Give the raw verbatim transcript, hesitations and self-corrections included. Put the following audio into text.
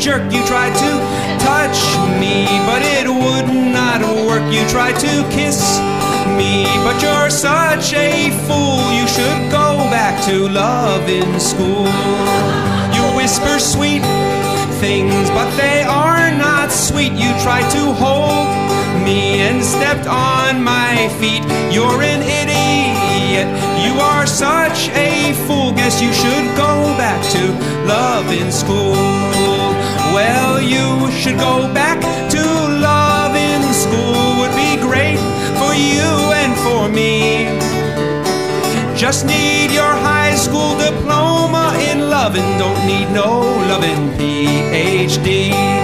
jerk. You tried to touch me, but it would not work. You tried to kiss me, but you're such a fool. You should go back to love in school. You whisper sweet things, but they are not sweet. You tried to hold me and stepped on my feet. You're an idiot. You are such a fool. Guess you should go back to love in school. Well, you should go back to love in school. Would be great for you and for me. Just need your high school diploma in lovin'. Don't need no lovin' P H D.